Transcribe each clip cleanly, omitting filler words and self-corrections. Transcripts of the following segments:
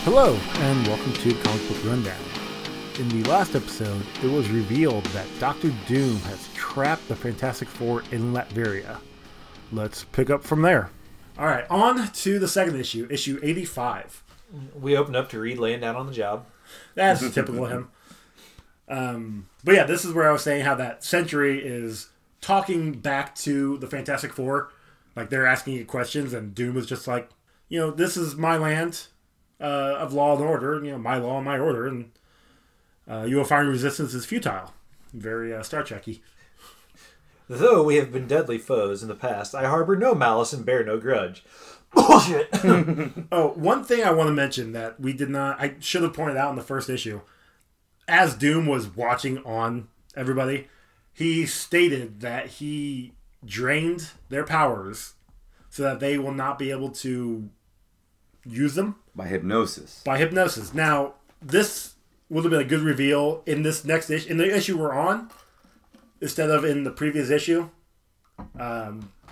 Hello, and welcome to Comic Book Rundown. In the last episode, it was revealed that Doctor Doom has trapped the Fantastic Four in Latveria. Let's pick up from there. Alright, on to the second issue, issue 85. We opened up to Reed laying down on the job. That's typical of him. But yeah, this is where I was saying how that Sentry is talking back to the Fantastic Four. Like, they're asking you questions, and Doom is just like, this is my land of law and order, my law and my order, and you will find resistance is futile. Very Star Trek-y. Though we have been deadly foes in the past, I harbor no malice and bear no grudge. Bullshit! Oh, one thing I want to mention that I should have pointed out in the first issue. As Doom was watching on everybody, he stated that he drained their powers so that they will not be able to use them. By hypnosis. Now, this would have been a good reveal in this next issue, in the issue we're on, instead of in the previous issue. I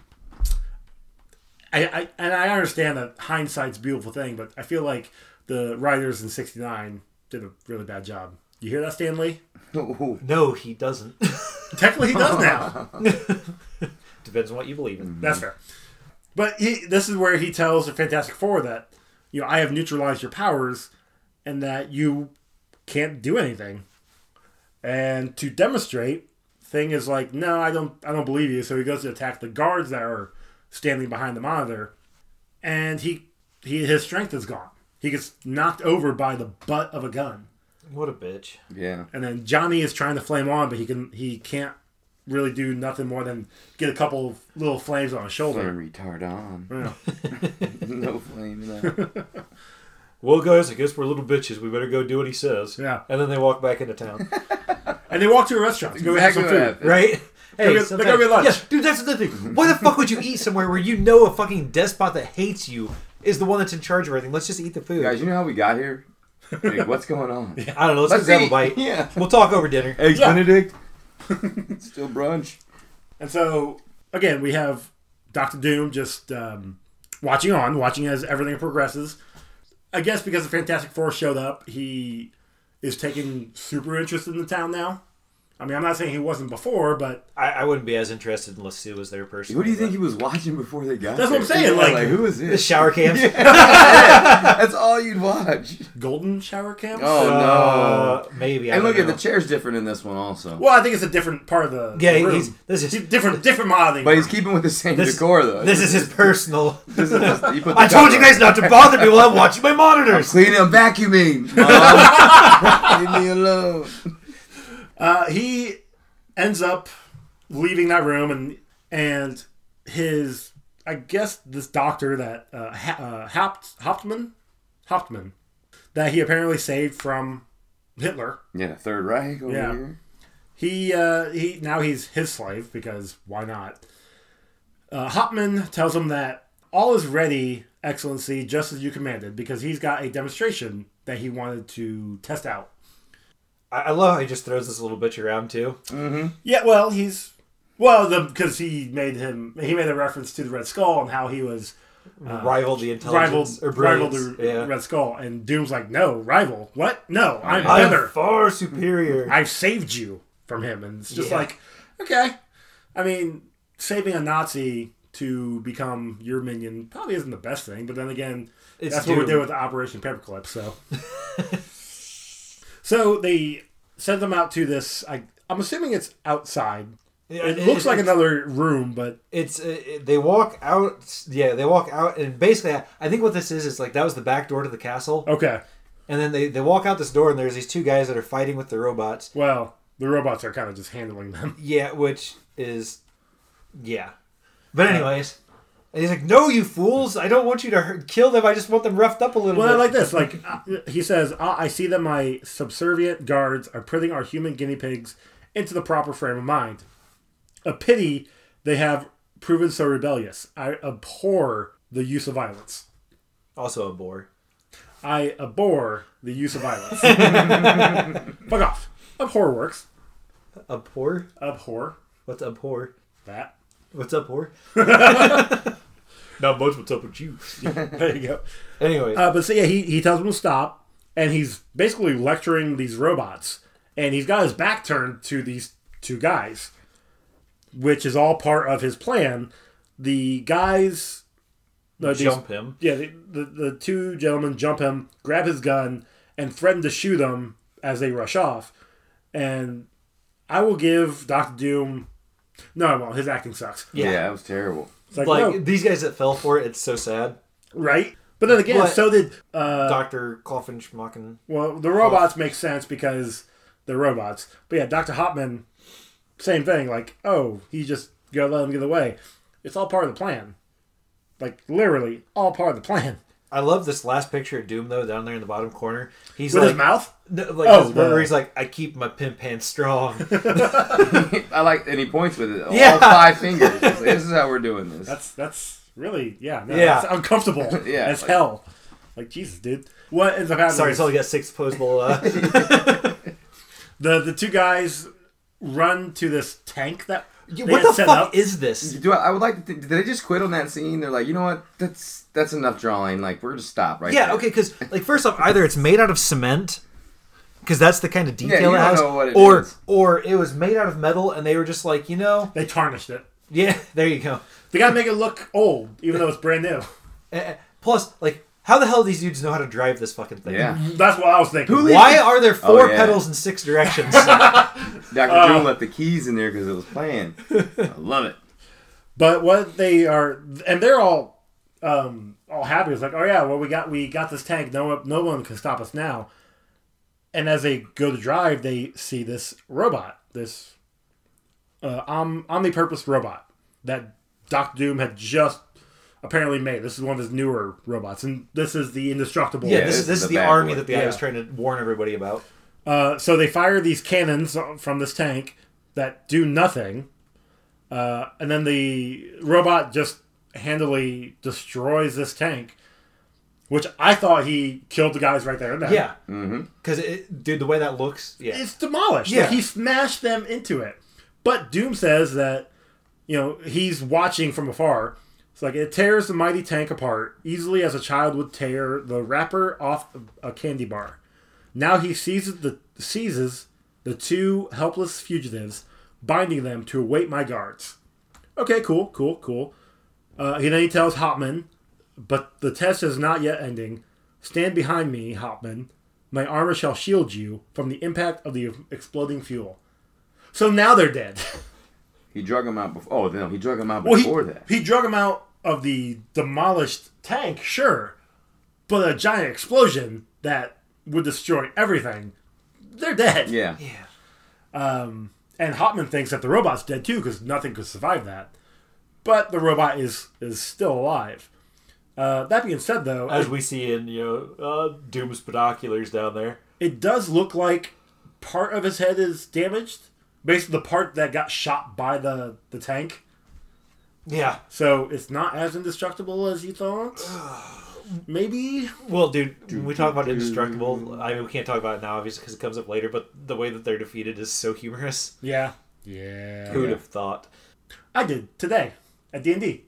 understand that hindsight's a beautiful thing, but I feel like the writers in 69 did a really bad job. You hear that, Stan Lee? No, he doesn't. Technically, he does now. Depends on what you believe in. That's fair. But this is where he tells the Fantastic Four that, I have neutralized your powers, and that you can't do anything. And to demonstrate, Thing is like, no, I don't believe you. So he goes to attack the guards that are standing behind the monitor, and his strength is gone. He gets knocked over by the butt of a gun. What a bitch. Yeah. And then Johnny is trying to flame on, but he can't really do nothing more than get a couple of little flames on his shoulder. Flame retard on. Yeah. No flame in that. Well, guys, I guess we're little bitches. We better go do what he says. Yeah. And then they walk back into town. And they walk to a restaurant to go have some food. Right? Hey, they go get lunch. Yeah, dude, that's the thing. Why the fuck would you eat somewhere where a fucking despot that hates you is the one that's in charge of everything? Let's just eat the food. Guys, you know how we got here? Like, what's going on? Yeah, I don't know. Let's go grab a bite. Yeah. We'll talk over dinner. Eggs Benedict. Still brunch. And so, again, we have Dr. Doom just watching as everything progresses. I guess because the Fantastic Four showed up, he is taking super interest in the town now. I mean, I'm not saying he wasn't before, but I wouldn't be as interested unless Sue was there personally. What do you think he was watching before they got That's there? what I'm saying. Like, who is The this? shower cams? Yeah. That's all you'd watch. Golden shower cams? Oh, no. Maybe. And look at the chair's different in this one also. Well, I think it's a different part of the room. This is different modeling. But he's keeping with the same decor, though. This is his personal. I told you guys not to bother me while I'm watching my monitors. Cleaning and vacuuming. Mom. Leave me alone. He ends up leaving that room, and his, I guess, this doctor that Hauptmann, that he apparently saved from Hitler. Yeah, Third Reich over here. He's his slave, because why not? Hauptmann tells him that all is ready, Excellency, just as you commanded, because he's got a demonstration that he wanted to test out. I love how he just throws this little bitch around too. Mm-hmm. Yeah, well, because he made a reference to the Red Skull and how he was rivaled the intelligence rivaled the Red Skull, and Doom's like, no, rival, what? No, I'm I'm better, far superior. I've saved you from him, and it's just like, okay, I mean, saving a Nazi to become your minion probably isn't the best thing, but then again, that's what we did with Operation Paperclip, so. So they send them out to this. I'm assuming it's outside. It looks like another room, but it's they walk out. Yeah, they walk out, and basically, I think what this is like that was the back door to the castle. Okay. And then they walk out this door, and there's these two guys that are fighting with the robots. Well, the robots are kind of just handling them. Yeah, which is But anyways. And he's like, no, you fools! I don't want you to kill them. I just want them roughed up a little bit. Well, I like this. He says, I see that my subservient guards are putting our human guinea pigs into the proper frame of mind. A pity they have proven so rebellious. I abhor the use of violence. Also a bore. I abhor the use of violence. Fuck off. Abhor works. Abhor? Abhor. What's abhor? That. What's abhor? Not much. What's up with you? There you go. Anyway, But so yeah, he tells them to stop, and he's basically lecturing these robots, and he's got his back turned to these two guys, which is all part of his plan. The guys jump him. Yeah, the two gentlemen jump him, grab his gun, and threaten to shoot him as they rush off. And I will give Dr. Doom... No, I won't. His acting sucks. Yeah, that was terrible. It's like, no, These guys that fell for it, it's so sad. right? But then again, But- so did... Dr. Klopfenschmacken. well, the robots make sense because they're robots. But yeah, Dr. Hopman, same thing. Like, oh, he just gotta let him get away. It's all part of the plan. Like, literally, all part of the plan. I love this last picture of Doom, though, down there in the bottom corner. He's With like... his mouth? where he's like, I keep my pimp hands strong. I like, and he points with it. Yeah. All 5 fingers. He's like, this is how we're doing this. That's really, yeah. No, Yeah. That's uncomfortable Yeah, as like- hell. Like, Jesus, dude. What ends up happening Sorry, is it's only got 6 opposable... the two guys run to this tank that they what had the set fuck up. is this? I would like to think, did they just quit on that scene? They're like, you know what? That's enough drawing. Like, we're going to stop right Yeah, there. okay, because, like, first off, either it's made out of cement... Because that's the kind of detail you it don't has, know what it or is. or it was made out of metal, and they were just like, They tarnished it. yeah, there you go. They gotta make it look old, even though it's brand new. Plus, like, how the hell do these dudes know how to drive this fucking thing? Yeah. That's what I was thinking. Why are there 4 yeah. pedals in 6 directions? Dr. Doom left the keys in there because it was playing. I love it. But what they are, and they're all happy. It's like, oh yeah, well we got this tank. No one can stop us now. And as they go to drive, they see this robot, this omnipurpose robot that Dr. Doom had just apparently made. This is one of his newer robots, and this is the indestructible. Yeah, this is the bad army boy. that the guy Yeah. was trying to warn everybody about. So they fire these cannons from this tank that do nothing, and then the robot just handily destroys this tank, which I thought he killed the guys right there and then. Yeah, Mm-hmm. because dude, the way that looks, yeah, It's demolished. Yeah. Like, he smashed them into it. But Doom says that, he's watching from afar. It's like, it tears the mighty tank apart, easily as a child would tear the wrapper off a candy bar. Now he seizes the 2 helpless fugitives, binding them to await my guards. Okay, cool. He tells Hopman, but the test is not yet ending. Stand behind me, Hopman. My armor shall shield you from the impact of the exploding fuel. So now they're dead. He drug him out before. Oh, no, he drug him out Well, before that. he drug them out of the demolished tank, sure. But a giant explosion that would destroy everything. They're dead. Yeah. And Hopman thinks that the robot's dead too, because nothing could survive that. But the robot is still alive. That being said, though, as we see in Doom's binoculars down there. it does look like part of his head is damaged. Basically, the part that got shot by the tank. Yeah. So it's not as indestructible as you thought. Maybe. Well, dude, when we talk about indestructible, I mean, we can't talk about it now, obviously, because it comes up later, but the way that they're defeated is so humorous. Yeah. Who would have thought? I did today at D&D.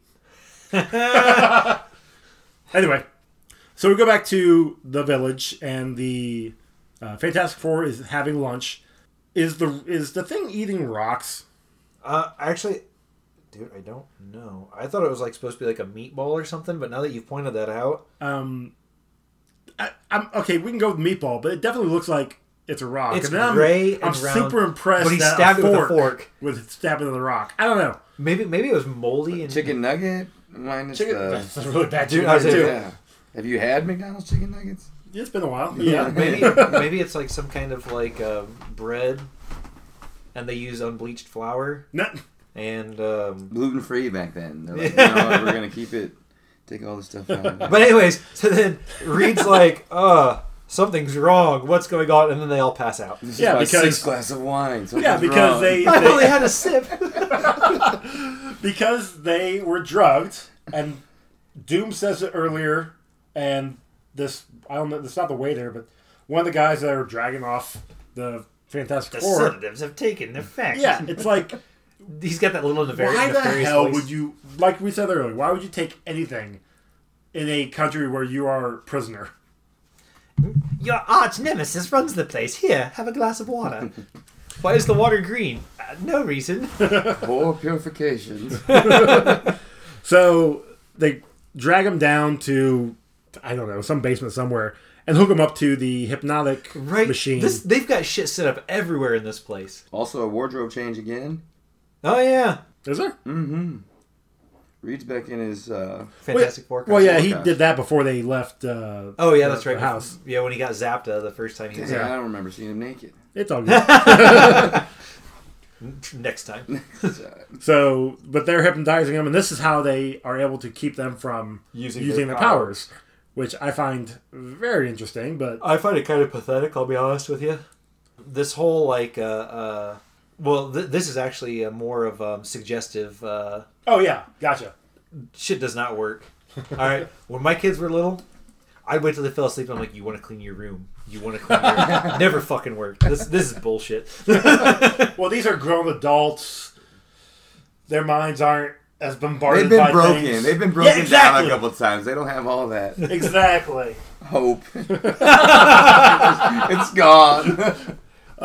Anyway, so we go back to the village, and the Fantastic Four is having lunch. Is the thing eating rocks? Actually, dude, I don't know. I thought it was supposed to be like a meatball or something, but now that you've pointed that out, I'm okay. We can go with meatball, but it definitely looks like it's a rock. It's and then gray I'm and round, super impressed. but he that stabbed it with a fork. with stabbing the rock. I don't know. maybe it was moldy and Chicken nugget minus That's the... a really bad Dude, chicken I was nugget, too. Yeah. Have you had McDonald's chicken nuggets? It's been a while. Yeah. maybe it's like some kind of bread, and they use unbleached flour No, and. Gluten free back then. They're like, no, we're gonna keep it. Take all the stuff out. But anyways, so then Reed's like, something's wrong. What's going on? And then they all pass out. This Yeah, is my because- 6th glass of wine. yeah, because they I only had a sip. because they were drugged, and Doom says it earlier, and this I don't know. It's not the waiter, but one of the guys that are dragging off the Fantastic The Four. sedatives have taken effect. Yeah, it's like He's got that little Why nefarious the hell voice. would you, like we said earlier, why would you take anything in a country where you are prisoner? Your arch nemesis runs the place. Here, have a glass of water. Why is the water green? No reason. For purifications. So they drag him down to, I don't know, some basement somewhere and hook him up to the hypnotic machine. They've got shit set up everywhere in this place. Also, a wardrobe change again. Oh, yeah. Is there? Mm-hmm. Reed's back in his... Fantastic Four. Well, yeah, he Forecast. did that before they left. Oh, yeah, that's right. The house. Yeah, when he got zapped the first time he was I don't remember seeing him naked. It's all good. Next time. So, but they're hypnotizing them, and this is how they are able to keep them from Using using their their powers, which I find very interesting. But I find it kind of pathetic, I'll be honest with you. This whole, like, this is actually more of suggestive... oh yeah, gotcha. shit does not work. All right, when my kids were little, I'd wait till they fell asleep. And I'm like, "You want to clean your room? You want to clean your room?" Never fucking worked. This is bullshit. Well, these are grown adults. Their minds aren't as bombarded. They've been by broken. things. They've been broken Yeah, exactly. down a couple times. They don't have all that Exactly. hope. It's gone.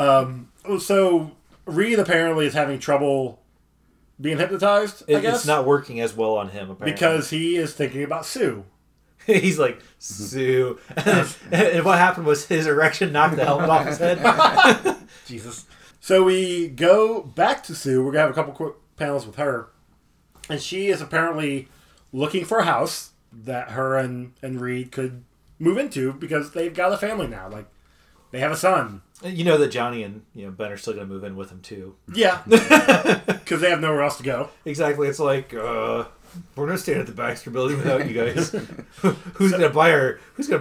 So Reed apparently is having trouble being hypnotized. I guess It's not working as well on him apparently because he is thinking about Sue. he's like Sue, and what happened was his erection knocked the helmet off his head. Jesus. So we go back to Sue. We're gonna have a couple quick panels with her, and she is apparently looking for a house that her and Reed could move into because they've got a family now. Like they have a son. You know that Johnny and Ben are still going to move in with him too. Yeah, because they have nowhere else to go. Exactly. It's like we're not staying at the Baxter Building without you guys. Who's going to buy our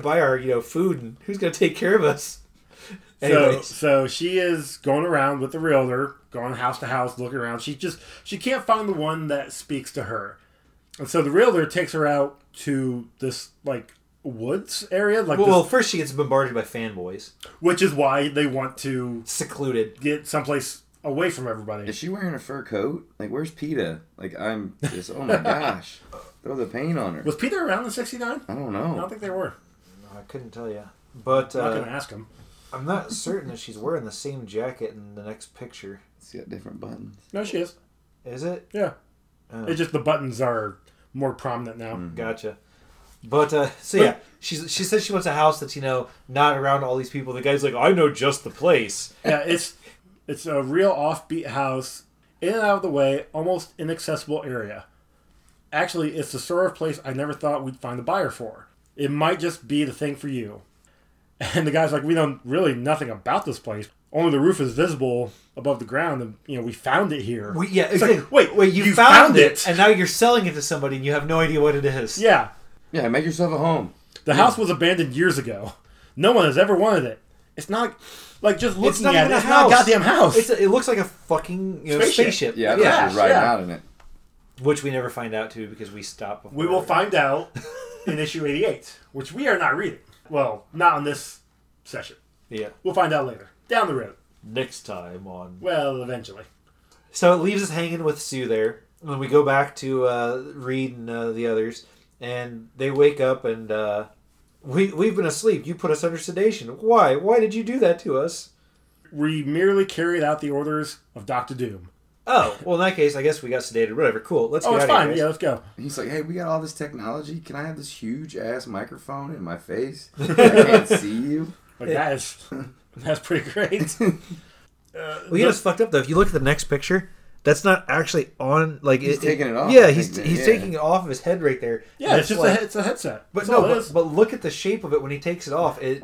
food and who's going to take care of us? Anyways. So she is going around with the realtor, going house to house, looking around. She can't find the one that speaks to her, and so the realtor takes her out to this like woods area, like well, first she gets bombarded by fanboys. which is why they want to Secluded. get someplace away from everybody. Is she wearing a fur coat? Like, where's PETA? Like, I'm just, oh my gosh. Throw the paint on her. Was Peter around in '69? I don't I don't know. think they were. I couldn't tell you. But I'm not going to ask him. I'm not certain that she's wearing the same jacket in the next picture. It's got different buttons. No, she is. Is it? Yeah. Oh. It's just the buttons are more prominent now. Gotcha. But she says she wants a house that's not around all these people. The guy's like, I know just the place. Yeah, it's a real offbeat house, in and out of the way, almost inaccessible area. Actually, it's the sort of place I never thought we'd find a buyer for. It might just be the thing for you. And the guy's like, we know really nothing about this place. Only the roof is visible above the ground, and we found it here. It's like, wait, you found it, and now you're selling it to somebody, and you have no idea what it is. Yeah. Yeah, make yourself a home. The house was abandoned years ago. No one has ever wanted it. It's not like just looking at it. It's not a goddamn house. It looks like a fucking spaceship. Yeah, you're riding out in it. Which we never find out too because we stop. Before We will find out in issue 88, which we are not reading. Well, not on this session. Yeah. We'll find out later. Down the road. Next time on. Well, eventually. So it leaves us hanging with Sue there. When we go back to Reed and the others, and they wake up and we've been asleep. You put us under sedation. Why? Why did you do that to us? We merely carried out the orders of Dr. Doom. Oh, well, in that case, I guess we got sedated. Whatever. Cool. Let's get it's out of fine. here. Yeah, let's go. He's like, hey, we got all this technology. Can I have this huge ass microphone in my face? I can't see you. Like, that's pretty great. Well, you know what's fucked up though? If you look at the next picture, that's not actually on. Like He's taking it off. Yeah, I he's think that, taking it off of his head right there. Yeah, And it's just like, it's a headset. But That's all no, it is. but look at the shape of it when he takes it off. It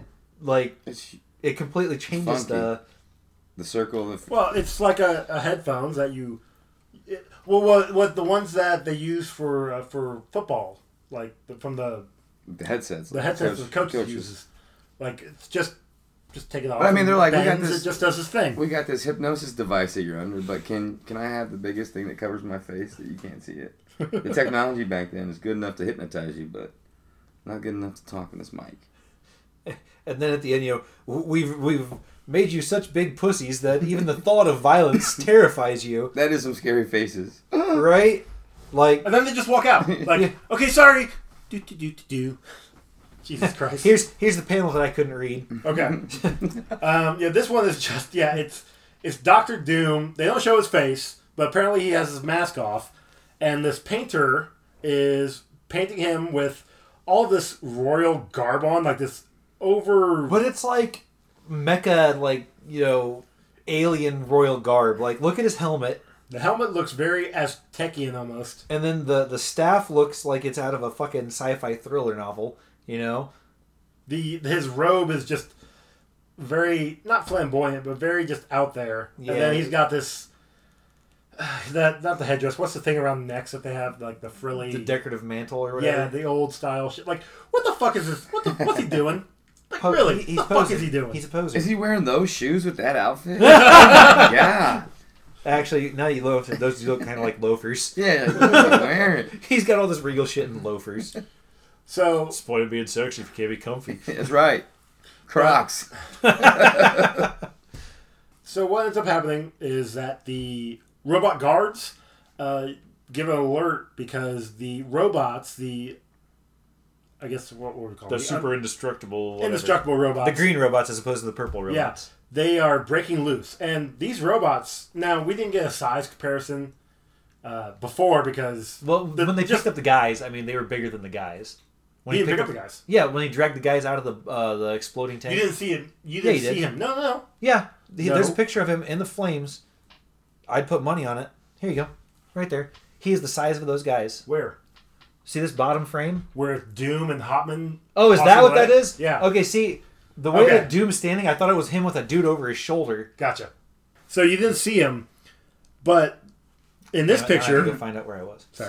It's completely changes funky. The circle of... Well, it's like a headphones that you... what the ones that they use for football, like from the headsets. the headsets the coach uses. Like, it's just take it off. But I mean, they're like, we got bends, this... It just does its thing. We got this hypnosis device that you're under, but can I have the biggest thing that covers my face that you can't see it? The technology back then is good enough to hypnotize you, but not good enough to talk in this mic. And then at the end, we've made you such big pussies that even the thought of violence terrifies you, That is some scary faces. right? Like, And then they just walk out. Like, Yeah. okay, sorry. Do. Jesus Christ. here's the panel that I couldn't read. Okay. Yeah, this one is just it's Doctor Doom. They don't show his face, but apparently he has his mask off, and this painter is painting him with all this royal garb on, like this over. But it's like mecha, like, alien royal garb. Like, look at his helmet. The helmet looks very Aztecian almost. And then the staff looks like it's out of a fucking sci-fi thriller novel, His robe is just very not flamboyant, but very just out there. Yeah. And then he's got this not the headdress. What's the thing around the necks that they have, like the frilly, The decorative mantle or whatever. yeah, the old style shit. Like, what the fuck is this? What's he doing? Like, Po- really? he's What the fuck posing. is he doing? He's a poser. Is he wearing those shoes with that outfit? Yeah. Actually, now you look, those look kind of like loafers. Yeah. What's he wearing? He's got all this regal shit in loafers. So It's the point of being sexy if you can't be comfy. That's right. Crocs. So what ends up happening is that the robot guards give an alert because the robots, I guess what would we call The them? super indestructible. Whatever. Indestructible robots. The green robots as opposed to the purple robots. Yeah, they are breaking loose. And these robots, now we didn't get a size comparison before because... Well, when they picked up the guys, I mean, they were bigger than the guys. When He didn't picked pick up the guys. Yeah, when he dragged the guys out of the exploding tank. You didn't see him. You Yeah, didn't you see did. him. No. Yeah, there's a No. picture of him in the flames. I'd put money on it. Here you go. Right there. He is the size of those guys. Where? See this bottom frame? Where Doom and Hotman... Oh, is cross that the what way? that is? Yeah. Okay, see, the way Okay. that Doom's standing, I thought it was him with a dude over his shoulder. Gotcha. So you didn't see him, but in this Now I have to picture... go find out where I was. Sorry.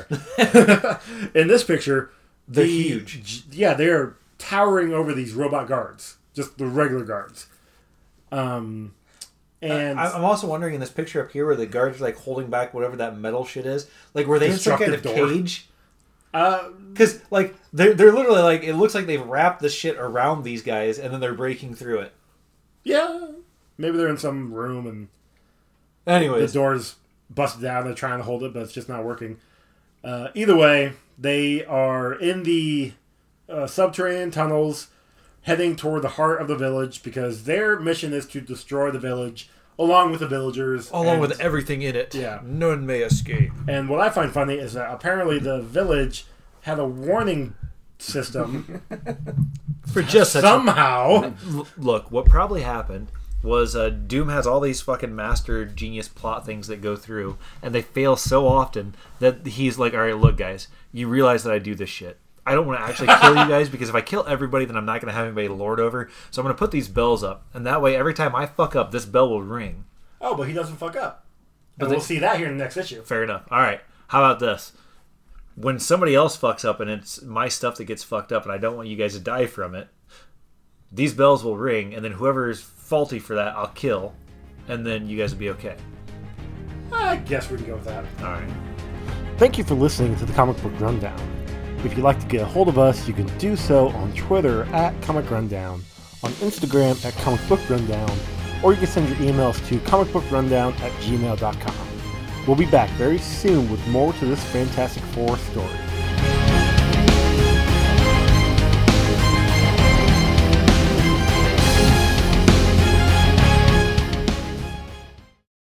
In this picture... They're huge. Yeah, they're towering over these robot guards. Just the regular guards. And... I'm also wondering in this picture up here where the guards are like holding back whatever that metal shit is. Like, were they in some kind of Destructive door. cage? uh, Because, like, they're literally like, it looks like they've wrapped the shit around these guys and then they're breaking through it. yeah, maybe they're in some room and Anyways. the door's busted down. They're trying to hold it, but it's just not working. Either way, they are in the subterranean tunnels heading toward the heart of the village because their mission is to destroy the village along with the villagers. Along and, with everything in it. Yeah. None may escape. And what I find funny is that apparently the village had a warning system For just such somehow. Look, what probably happened was Doom has all these fucking master genius plot things that go through, and they fail so often that he's like, all right, look, guys, you realize that I do this shit. I don't want to actually kill you guys because if I kill everybody, then I'm not going to have anybody lord over. So I'm going to put these bells up, and that way, every time I fuck up, this bell will ring. Oh, but he doesn't fuck up. But And we'll see that here in the next issue. Fair enough. All right. How about this? When somebody else fucks up and it's my stuff that gets fucked up and I don't want you guys to die from it, these bells will ring, and then whoever's faulty for that, I'll kill, and then you guys will be okay. I guess we can go with that. All right. Thank you for listening to the Comic Book Rundown. If you'd like to get a hold of us, you can do so on Twitter at Comic Rundown, on Instagram at Comic Book Rundown, or you can send your emails to comicbookrundown@gmail.com. We'll be back very soon with more to this Fantastic Four story.